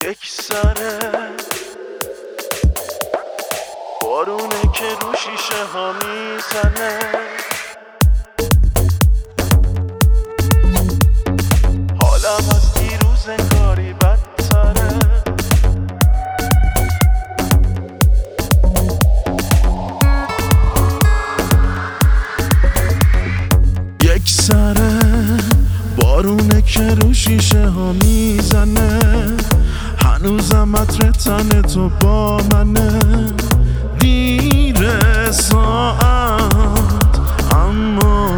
یک سره بارونه که رو شیشه ها میزنه، حالم از دیروز انگاری بدتره. یک سره بارونه که رو شیشه ها میزنه، هنوزم عطر تن تو با منه. دیر ساعت اما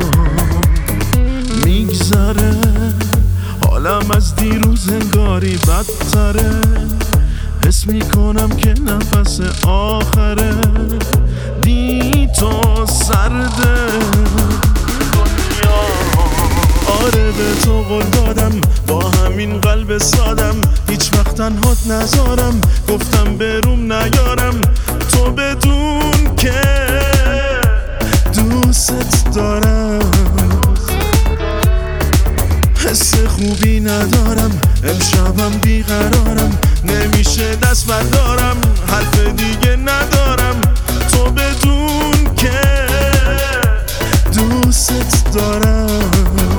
میگذره، حالم از دیروز انگاری بدتره. حس میکنم که نفس آخره، بی تو سرده دنیا. آره به تو قول دادم با همین قلب سادم هیچ وقت تنهات نذارم، گفتم بروم نیارم تو بدون که دوست دارم. حس خوبی ندارم، امشبم بیقرارم، نمیشه دست بردارم، حرف دیگه ندارم تو بدون که دوست دارم.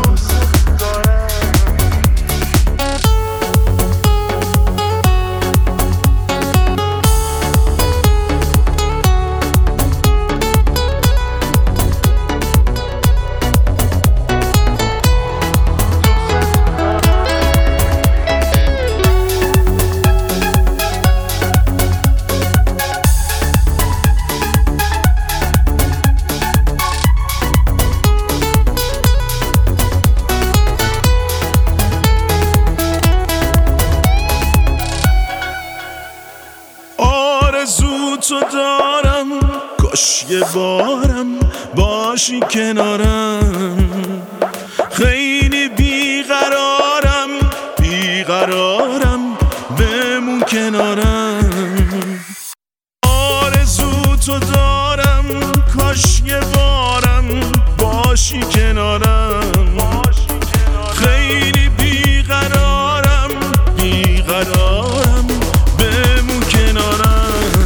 آرزو تو دارم، کاش یه بارم باشی کنارم. خیلی بیقرارم، بیقرارم بمون کنارم. آرزو تو دارم، کاش یه بارم باشی کنارم. خیلی بیقرارم، بیقرارم بمون کنارم.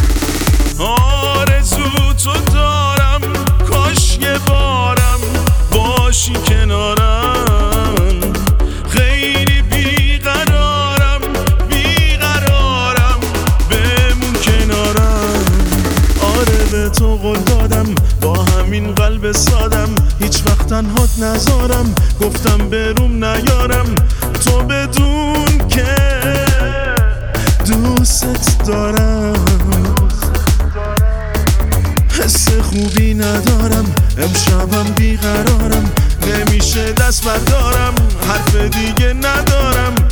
آرزو تو دارم، کاش یه بارم باشی کنارم. خیلی بیقرارم، بیقرارم بمون کنارم. آره به تو قول دادم با همین قلب سادم هیچ وقت تنهات نذارم، گفتم بروم نیارم تو بدون که دوست دارم. حس خوبی ندارم، امشبم بیقرارم، نمیشه دست بردارم، حرف دیگه ندارم